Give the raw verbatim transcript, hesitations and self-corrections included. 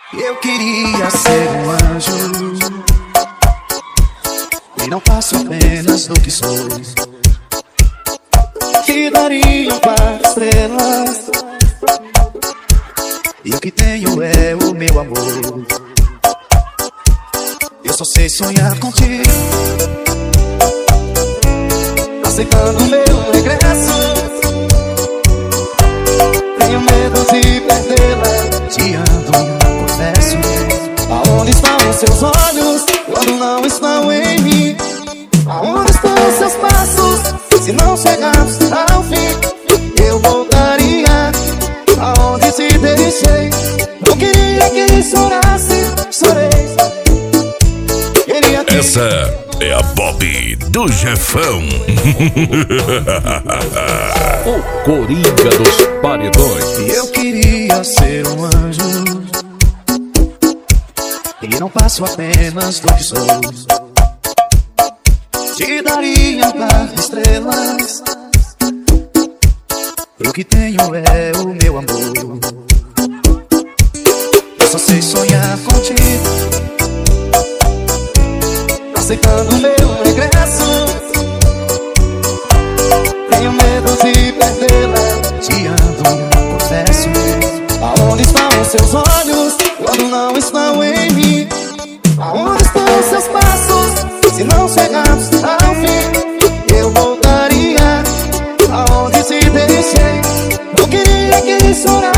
Eu queria ser um anjo e não faço apenas do que sou. Te daria um par de estrelas e o que tenho é o meu amor. Eu só sei sonhar contigo, aceitando o meu regresso. Tenho medo de perdê-la, te amo, confesso. Aonde estão os seus olhos quando não estão em mim? Aonde estão os seus passos se não chegarmos ao fim? Eu voltaria aonde te deixei. Não queria que chorasse, chorei. Queria que... Essa é a Bob do Jefão. O Coringa dos Paredões. Eu queria ser um anjo e não passo apenas do que sou. Te daria um par de estrelas e o que tenho é o meu amor. Eu só sei sonhar contigo, aceitando o meu regresso. Tenho medo de perdê-la, te amo, confesso. Aonde estão os seus olhos quando não estão em mim? Aonde estão os seus passos se não chegarmos ao fim? Eu voltaria aonde te deixei. Não queria que chorasse.